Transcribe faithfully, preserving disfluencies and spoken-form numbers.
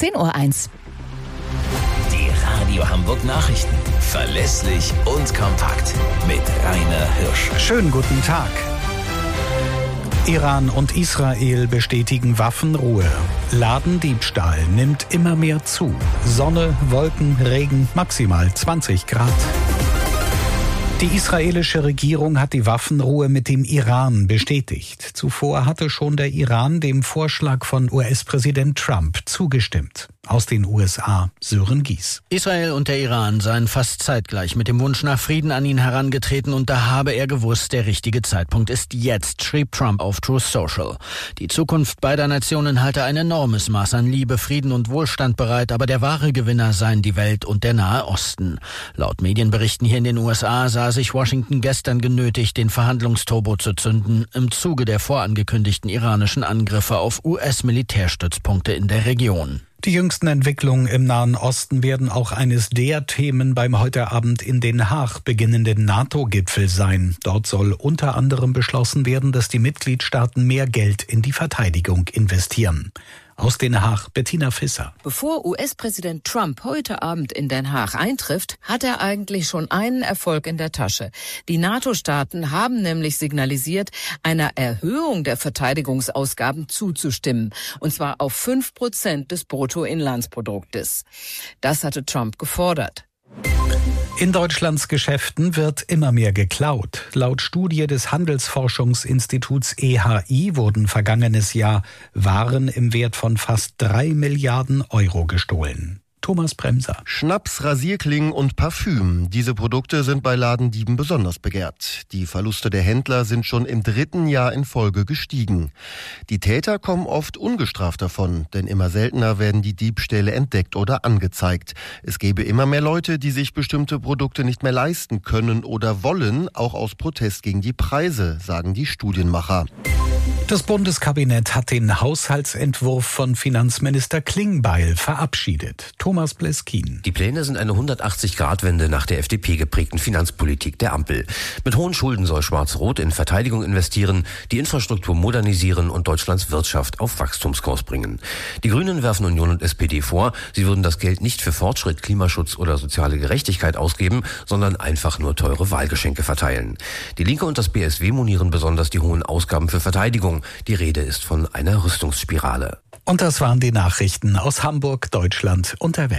zehn Uhr eins. Die Radio Hamburg Nachrichten. Verlässlich und kompakt. Mit Rainer Hirsch. Schönen guten Tag. Iran und Israel bestätigen Waffenruhe. Ladendiebstahl nimmt immer mehr zu. Sonne, Wolken, Regen, maximal zwanzig Grad. Die israelische Regierung hat die Waffenruhe mit dem Iran bestätigt. Zuvor hatte schon der Iran dem Vorschlag von U S-Präsident Trump zugestimmt. Aus den U S A, Sören Gies. Israel und der Iran seien fast zeitgleich mit dem Wunsch nach Frieden an ihn herangetreten und da habe er gewusst, der richtige Zeitpunkt ist jetzt, schrieb Trump auf Truth Social. Die Zukunft beider Nationen halte ein enormes Maß an Liebe, Frieden und Wohlstand bereit, aber der wahre Gewinner seien die Welt und der Nahe Osten. Laut Medienberichten hier in den U S A sah sich Washington gestern genötigt, den Verhandlungsturbo zu zünden, im Zuge der vorangekündigten iranischen Angriffe auf U S-Militärstützpunkte in der Region. Die jüngsten Entwicklungen im Nahen Osten werden auch eines der Themen beim heute Abend in Den Haag beginnenden NATO-Gipfel sein. Dort soll unter anderem beschlossen werden, dass die Mitgliedstaaten mehr Geld in die Verteidigung investieren. Aus Den Haag, Bettina Visser. Bevor U S-Präsident Trump heute Abend in Den Haag eintrifft, hat er eigentlich schon einen Erfolg in der Tasche. Die NATO-Staaten haben nämlich signalisiert, einer Erhöhung der Verteidigungsausgaben zuzustimmen. Und zwar auf fünf Prozent des Bruttoinlandsproduktes. Das hatte Trump gefordert. In Deutschlands Geschäften wird immer mehr geklaut. Laut Studie des Handelsforschungsinstituts E H I wurden vergangenes Jahr Waren im Wert von fast drei Milliarden Euro gestohlen. Thomas Bremser. Schnaps, Rasierklingen und Parfüm. Diese Produkte sind bei Ladendieben besonders begehrt. Die Verluste der Händler sind schon im dritten Jahr in Folge gestiegen. Die Täter kommen oft ungestraft davon, denn immer seltener werden die Diebstähle entdeckt oder angezeigt. Es gäbe immer mehr Leute, die sich bestimmte Produkte nicht mehr leisten können oder wollen, auch aus Protest gegen die Preise, sagen die Studienmacher. Das Bundeskabinett hat den Haushaltsentwurf von Finanzminister Klingbeil verabschiedet. Thomas Bleskin. Die Pläne sind eine hundertachtzig-Grad-Wende nach der F D P geprägten Finanzpolitik der Ampel. Mit hohen Schulden soll Schwarz-Rot in Verteidigung investieren, die Infrastruktur modernisieren und Deutschlands Wirtschaft auf Wachstumskurs bringen. Die Grünen werfen Union und S P D vor, sie würden das Geld nicht für Fortschritt, Klimaschutz oder soziale Gerechtigkeit ausgeben, sondern einfach nur teure Wahlgeschenke verteilen. Die Linke und das B S W monieren besonders die hohen Ausgaben für Verteidigung. Die Rede ist von einer Rüstungsspirale. Und das waren die Nachrichten aus Hamburg, Deutschland und der Welt.